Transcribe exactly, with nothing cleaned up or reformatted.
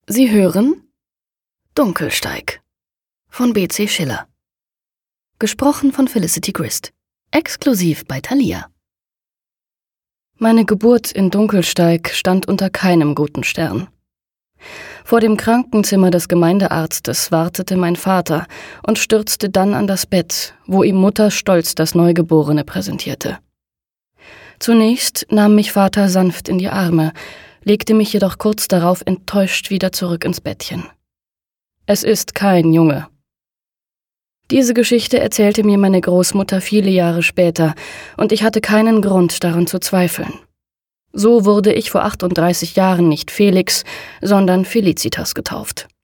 Sie hören Dunkelsteig von B C Schiller. Gesprochen von Felicity Grist. Exklusiv bei Thalia. Meine Geburt in Dunkelsteig stand unter keinem guten Stern. Vor dem Krankenzimmer des Gemeindearztes wartete mein Vater und stürzte dann an das Bett, wo ihm Mutter stolz das Neugeborene präsentierte. Zunächst nahm mich Vater sanft in die Arme, legte mich jedoch kurz darauf enttäuscht wieder zurück ins Bettchen. Es ist kein Junge. Diese Geschichte erzählte mir meine Großmutter viele Jahre später, und ich hatte keinen Grund, daran zu zweifeln. So wurde ich vor achtunddreißig Jahren nicht Felix, sondern Felicitas getauft.